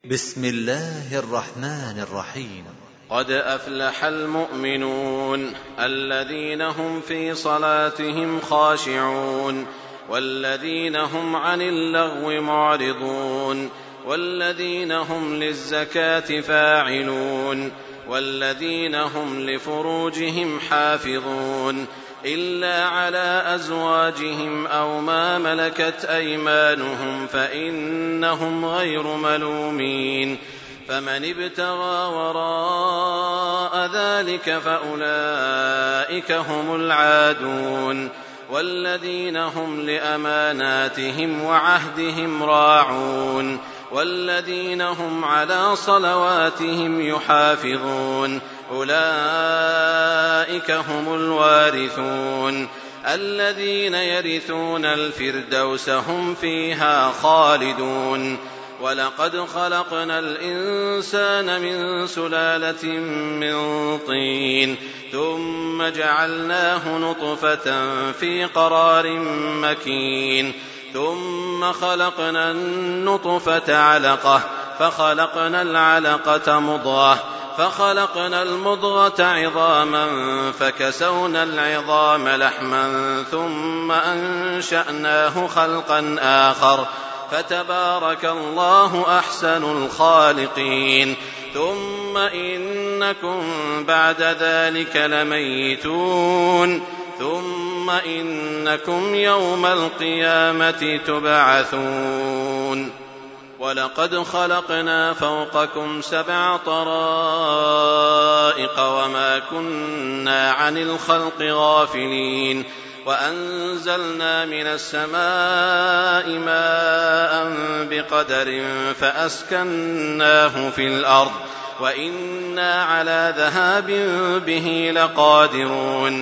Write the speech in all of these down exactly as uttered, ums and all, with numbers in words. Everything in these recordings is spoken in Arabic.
بسم الله الرحمن الرحيم. قد أفلح المؤمنون الذين هم في صلاتهم خاشعون والذين هم عن اللغو معرضون والذين هم للزكاة فاعلون والذين هم لفروجهم حافظون إلا على أزواجهم أو ما ملكت أيمانهم فإنهم غير ملومين. فمن ابتغى وراء ذلك فأولئك هم العادون. والذين هم لأماناتهم وعهدهم راعون والذين هم على صلواتهم يحافظون أولئك هم الوارثون الذين يرثون الفردوس هم فيها خالدون. ولقد خلقنا الإنسان من سلالة من طين ثم جعلناه نطفة في قرار مكين ثم خلقنا النطفة علقة فخلقنا العلقة مضغة فخلقنا المضغة عظاما فكسونا العظام لحما ثم أنشأناه خلقا آخر فتبارك الله أحسن الخالقين. ثم إنكم بعد ذلك لميتون ثم إنكم يوم القيامة تبعثون. ولقد خلقنا فوقكم سبع طرائق وما كنا عن الخلق غافلين وأنزلنا من السماء ماء بقدر فأسكناه في الأرض وإنا على ذهاب به لقادرون.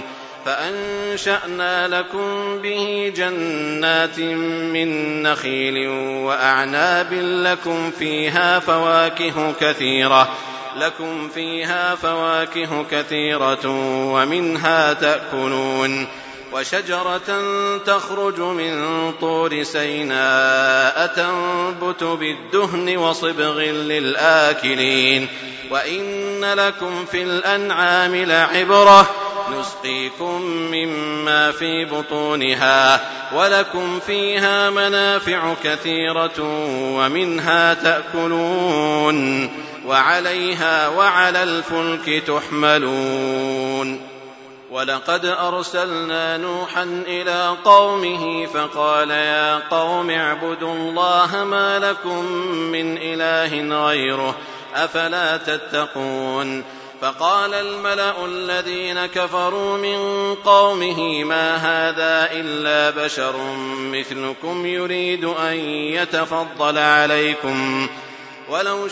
فأنشأنا لكم به جنات من نخيل وأعناب لكم فيها فواكه كثيرة لكم فيها فواكه كثيرة ومنها تأكلون. وشجرة تخرج من طور سيناء تنبت بالدهن وصبغ للآكلين. وإن لكم في الأنعام لعبرة نسقيكم مما في بطونها ولكم فيها منافع كثيرة ومنها تأكلون وعليها وعلى الفلك تحملون. ولقد أرسلنا نوحا إلى قومه فقال يا قوم اعبدوا الله ما لكم من إله غيره أفلا تتقون. فقال الملأ الذين كفروا من قومه ما هذا إلا بشر مثلكم يريد أن يتفضل عليكم ولو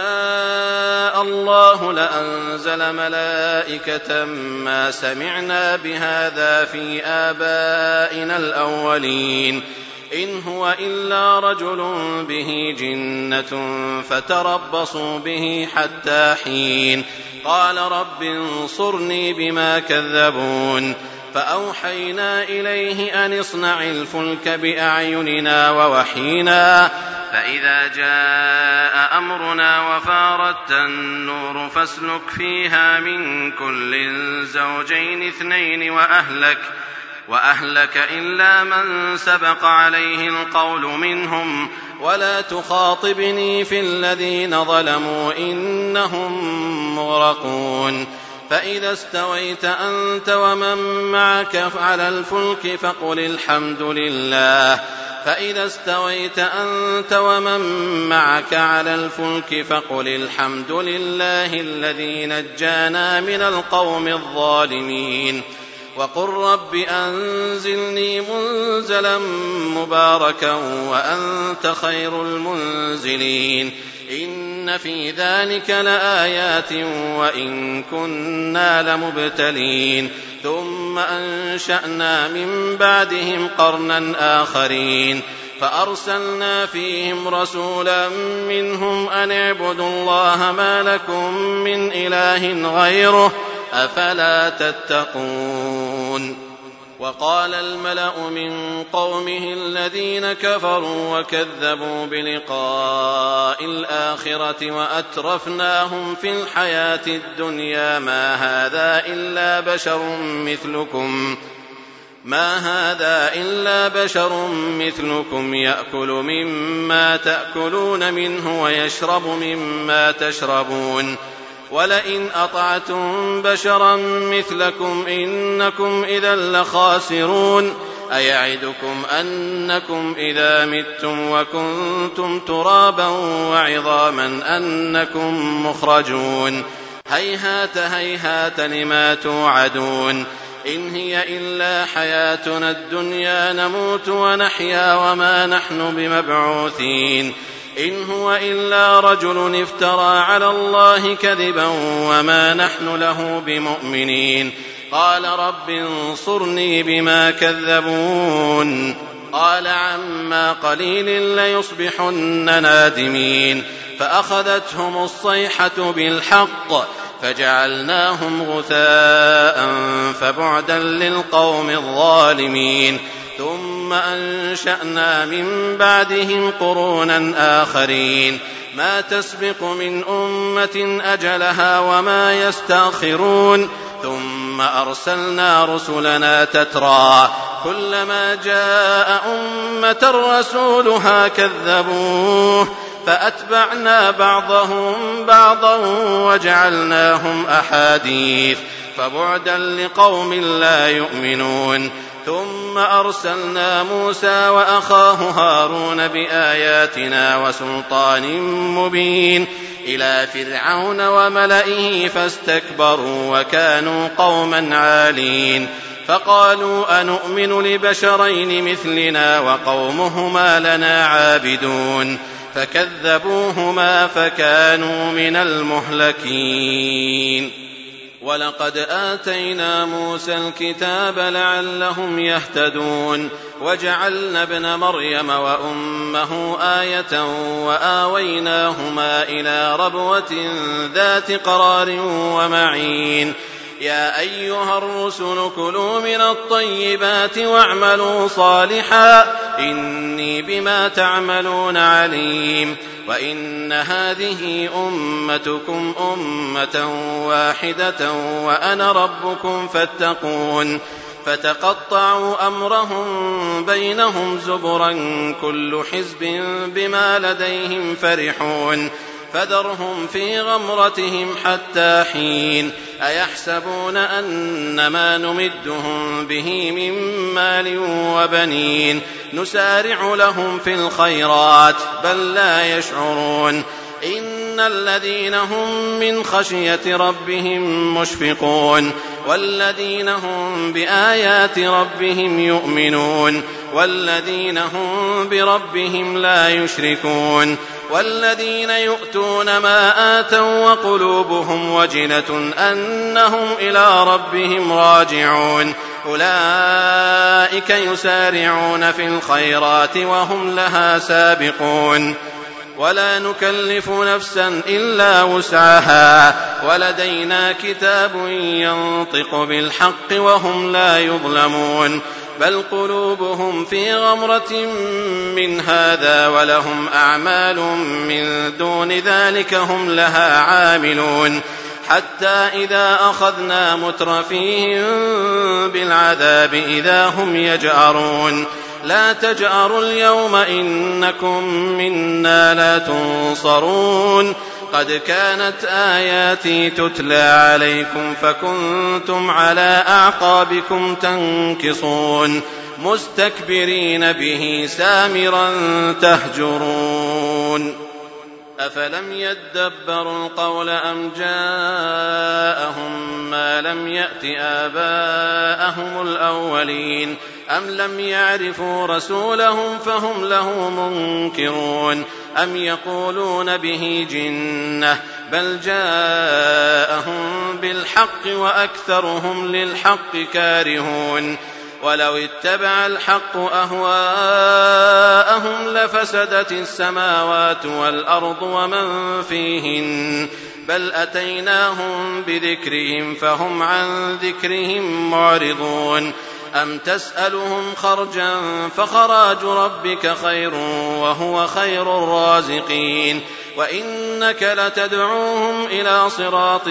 شاء الله لأنزل ملائكة ما سمعنا بهذا في آبائنا الأولين إن هو إلا رجل به جنة فتربصوا به حتى حين. قال رب انصرني بما كذبون. فأوحينا إليه أن اصنع الفلك بأعيننا ووحينا فإذا جاء أمرنا وفارت النور فاسلك فيها من كل زوجين اثنين وأهلك وأهلك إلا من سبق عليه القول منهم ولا تخاطبني في الذين ظلموا إنهم مغرقون. فإذا استويت أنت ومن معك على الفلك فقل الحمد لله فإذا استويت أنت ومن معك على الفلك فقل الحمد لله الذي نجانا من القوم الظالمين. وقل رب أنزلني منزلا مباركا وأنت خير المنزلين. إن في ذلك لآيات وإن كنا لمبتلين. ثم أنشأنا من بعدهم قرنا آخرين فأرسلنا فيهم رسولا منهم أن اعبدوا الله ما لكم من إله غيره أفلا تتقون. وقال الملأ من قومه الذين كفروا وكذبوا بلقاء الآخرة وأترفناهم في الحياة الدنيا ما هذا إلا بشر مثلكم ما هذا إلا بشر مثلكم يأكل مما تأكلون منه ويشرب مما تشربون ولئن أطعتم بشرا مثلكم إنكم إذا لخاسرون أيعدكم أنكم إذا متم وكنتم ترابا وعظاما أنكم مخرجون هيهات هيهات لما توعدون إن هي إلا حياتنا الدنيا نموت ونحيا وما نحن بمبعوثين إن هو إلا رجل افترى على الله كذبا وما نحن له بمؤمنين قال رب انصرني بما كذبون قال عما قليل ليصبحن نادمين فأخذتهم الصيحة بالحق فجعلناهم غثاء فبعدا للقوم الظالمين ثم أنشأنا من بعدهم قرونا آخرين ما تسبق من أمة أجلها وما يستأخرون ثم أرسلنا رسلنا تترى كلما جاء أمة رسولها كذبوه فأتبعنا بعضهم بعضا وجعلناهم أحاديث فبعدا لقوم لا يؤمنون ثم أرسلنا موسى وأخاه هارون بآياتنا وسلطان مبين إلى فرعون وملئه فاستكبروا وكانوا قوما عالين فقالوا أنؤمن لبشرين مثلنا وقومهما لنا عابدون فكذبوهما فكانوا من المهلكين ولقد آتينا موسى الكتاب لعلهم يهتدون وجعلنا ابن مريم وأمه آية وآويناهما إلى ربوة ذات قرار ومعين يا أيها الرسل كلوا من الطيبات واعملوا صالحا إني بما تعملون عليم وإن هذه أمتكم أمة واحدة وأنا ربكم فاتقون فتقطعوا أمرهم بينهم زبرا كل حزب بما لديهم فرحون فذرهم في غمرتهم حتى حين أيحسبون أن ما نمدهم به من مال وبنين نسارع لهم في الخيرات بل لا يشعرون إن الذين هم من خشية ربهم مشفقون والذين هم بآيات ربهم يؤمنون والذين هم بربهم لا يشركون والذين يؤتون ما آتوا وقلوبهم وجلة أنهم إلى ربهم راجعون أولئك يسارعون في الخيرات وهم لها سابقون ولا نكلف نفسا إلا وسعها ولدينا كتاب ينطق بالحق وهم لا يظلمون بل قلوبهم في غمرة من هذا ولهم أعمال من دون ذلك هم لها عاملون حتى إذا أخذنا مترفيهم بالعذاب إذا هم يجأرون لا تجأروا اليوم إنكم منا لا تنصرون قد كانت آياتي تتلى عليكم فكنتم على أعقابكم تنكصون مستكبرين به سامرا تهجرون أفلم يدبروا القول أم جاءهم ما لم يأت آباءهم الأولين أم لم يعرفوا رسولهم فهم له منكرون أم يقولون به جنة بل جاءهم بالحق وأكثرهم للحق كارهون ولو اتبع الحق أهواءهم لفسدت السماوات والأرض ومن فيهن بل أتيناهم بذكرهم فهم عن ذكرهم معرضون أم تسألهم خرجا فخراج ربك خير وهو خير الرازقين وإنك لتدعوهم إلى صراط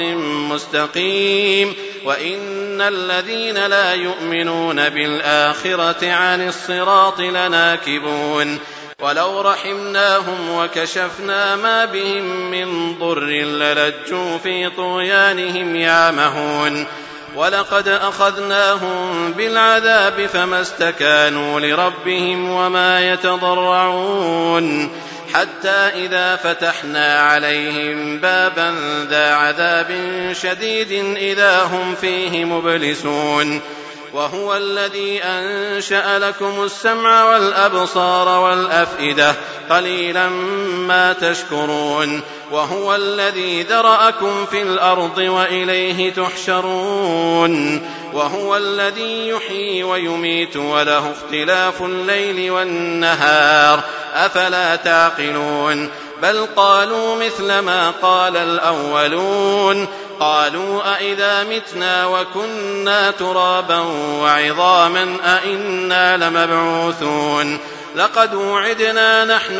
مستقيم وإن الذين لا يؤمنون بالآخرة عن الصراط لناكبون ولو رحمناهم وكشفنا ما بهم من ضر للجوا في طغيانهم يعمهون ولقد أخذناهم بالعذاب فما استكانوا لربهم وما يتضرعون حتى إذا فتحنا عليهم بابا ذا عذاب شديد إذا هم فيه مبلسون وهو الذي أنشأ لكم السمع والأبصار والأفئدة قليلا ما تشكرون وهو الذي ذرأكم في الأرض وإليه تحشرون وهو الذي يحيي ويميت وله اختلاف الليل والنهار أفلا تعقلون بل قالوا مثل ما قال الأولون قالوا أئذا متنا وكنا ترابا وعظاما أئنا لمبعوثون لقد وعدنا نحن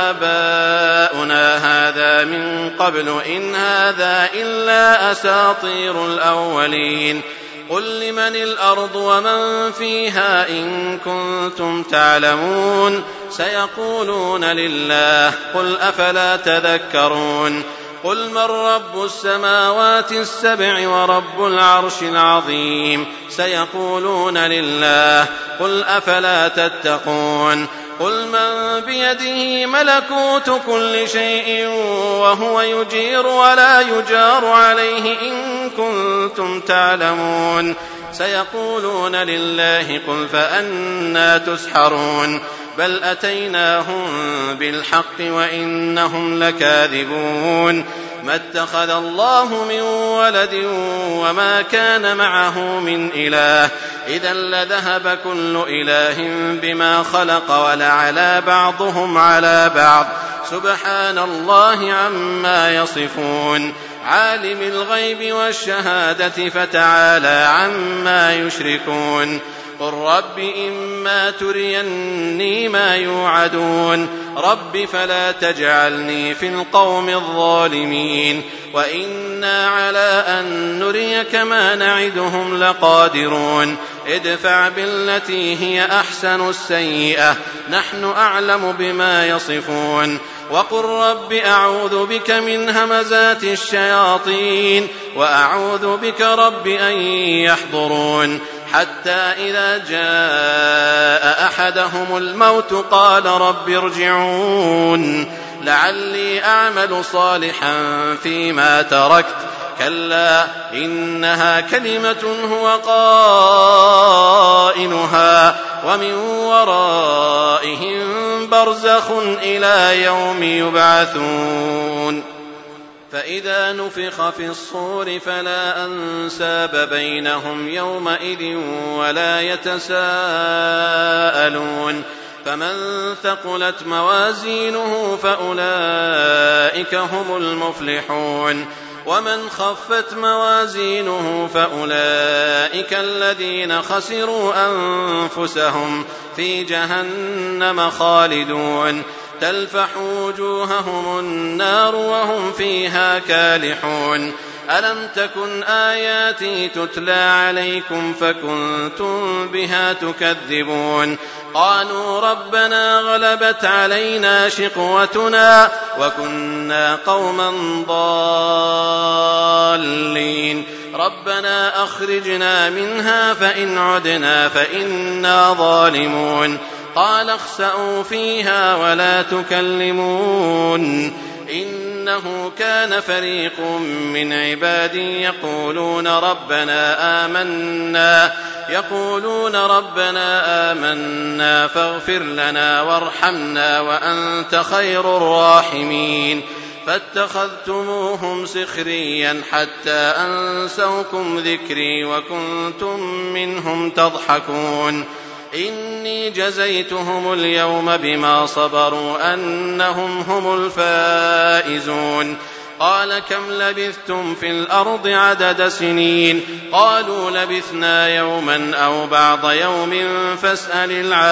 وآباؤنا هذا من قبل إن هذا إلا أساطير الأولين قل لمن الأرض ومن فيها إن كنتم تعلمون سيقولون لله قل أفلا تذكرون قل من رب السماوات السبع ورب العرش العظيم سيقولون لله قل أفلا تتقون قل من بيده ملكوت كل شيء وهو يجير ولا يجار عليه إن كنتم تعلمون سيقولون لله قل فأنى تسحرون بل أتيناهم بالحق وإنهم لكاذبون ما اتخذ الله من ولد وما كان معه من إله إذا لذهب كل إله بما خلق ولعلى بعضهم على بعض سبحان الله عما يصفون عالم الغيب والشهادة فتعالى عما يشركون قل رب إما تريني ما يوعدون رب فلا تجعلني في القوم الظالمين وإنا على أن نريك ما نعدهم لقادرون ادفع بالتي هي أحسن السيئة نحن أعلم بما يصفون وقل رب أعوذ بك من همزات الشياطين وأعوذ بك رب أن يحضرون حتى إذا جاء أحدهم الموت قال رب ارجعون لعلي أعمل صالحا فيما تركت كلا إنها كلمة هو قائلها ومن ورائهم برزخ إلى يوم يبعثون فإذا نفخ في الصور فلا أنساب بينهم يومئذ ولا يتساءلون فمن ثقلت موازينه فأولئك هم المفلحون ومن خفت موازينه فأولئك الذين خسروا أنفسهم في جهنم خالدون تلفح وجوههم النار وهم فيها كالحون ألم تكن آياتي تتلى عليكم فكنتم بها تكذبون قالوا ربنا غلبت علينا شقوتنا وكنا قوما ضالين ربنا أخرجنا منها فإن عدنا فإنا ظالمون قال اخسأوا فيها ولا تكلمون إنه كان فريق من عبادي يقولون ربنا آمنا يقولون ربنا آمنا فاغفر لنا وارحمنا وأنت خير الراحمين فاتخذتموهم سخريا حتى أنسوكم ذكري وكنتم منهم تضحكون إني جزيتهم اليوم بما صبروا أنهم هم الفائزون قال كم لبثتم في الأرض عدد سنين قالوا لبثنا يوما أو بعض يوم فاسأل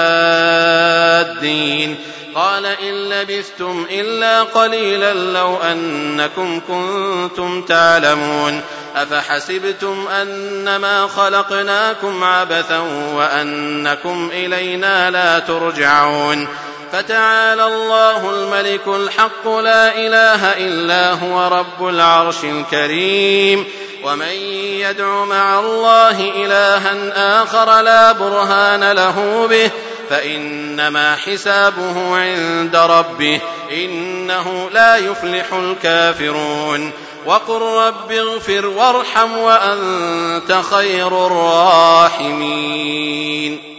العادين قال إن لبثتم إلا قليلا لو أنكم كنتم تعلمون أفحسبتم أنما خلقناكم عبثا وأنكم إلينا لا ترجعون فتعالى الله الملك الحق لا إله إلا هو رب العرش الكريم ومن يدع مع الله إلها آخر لا برهان له به فإنما حسابه عند ربه إنه لا يفلح الكافرون وقل رب اغفر وارحم وأنت خير الراحمين.